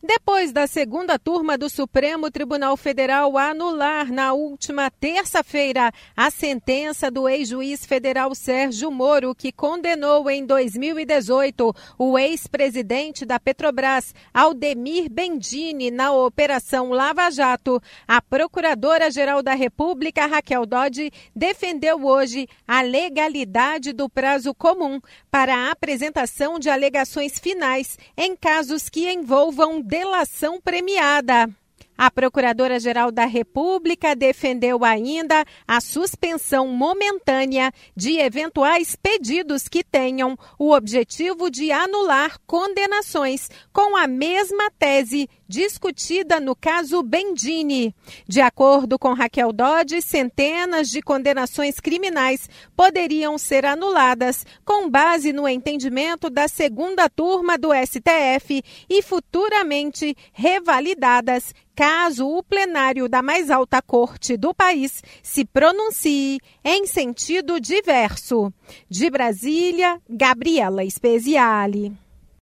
Depois da segunda turma do Supremo Tribunal Federal anular na última terça-feira a sentença do ex-juiz federal Sérgio Moro, que condenou em 2018 o ex-presidente da Petrobras, Aldemir Bendini, na Operação Lava Jato, a Procuradora-Geral da República, Raquel Dodge, defendeu hoje a legalidade do prazo comum para a apresentação de alegações finais em casos que envolvam delação premiada. A Procuradora-Geral da República defendeu ainda a suspensão momentânea de eventuais pedidos que tenham o objetivo de anular condenações, com a mesma tese discutida no caso Bendini. De acordo com Raquel Dodge, centenas de condenações criminais poderiam ser anuladas com base no entendimento da segunda turma do STF e futuramente revalidadas caso o plenário da mais alta corte do país se pronuncie em sentido diverso. De Brasília, Gabriela Speziale.